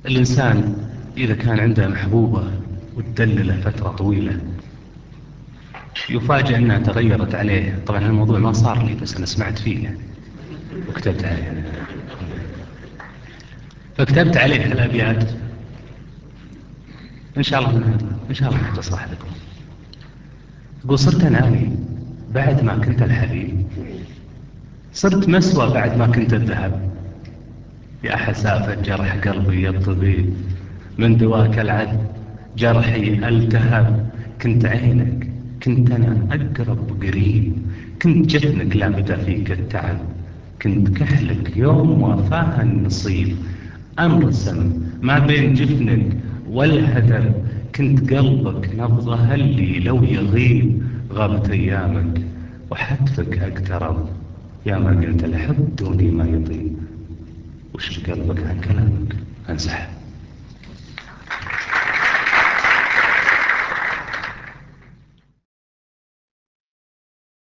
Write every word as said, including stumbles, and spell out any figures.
الإنسان إذا كان عنده محبوبة وتدلله فترة طويلة يفاجأ أنها تغيرت عليه. طبعا الموضوع ما صار لي بس أنا سمعت فيه يعني وكتبت عليه، فكتبت عليه الأبيات إن شاء الله إن شاء الله تصلح لكم. تقول: صرت أناني بعد ما كنت الحبيب، صرت مسوى بعد ما كنت الذهب، يا حسافة جرح قلبي يا الطبيب، من دواك العد جرحي التهب. كنت عينك كنت أنا أقرب قريب، كنت جفنك لا بدا فيك التعب، كنت كحلك يوم وفاها النصيب، أنرسم ما بين جفنك والهدب، كنت قلبك نبضه هلي لو يغيب، غابت أيامك وحتفك أقترب، يا ما قلت الحب دوني ما يطيب، وش قلبك عن كلامك انسحب.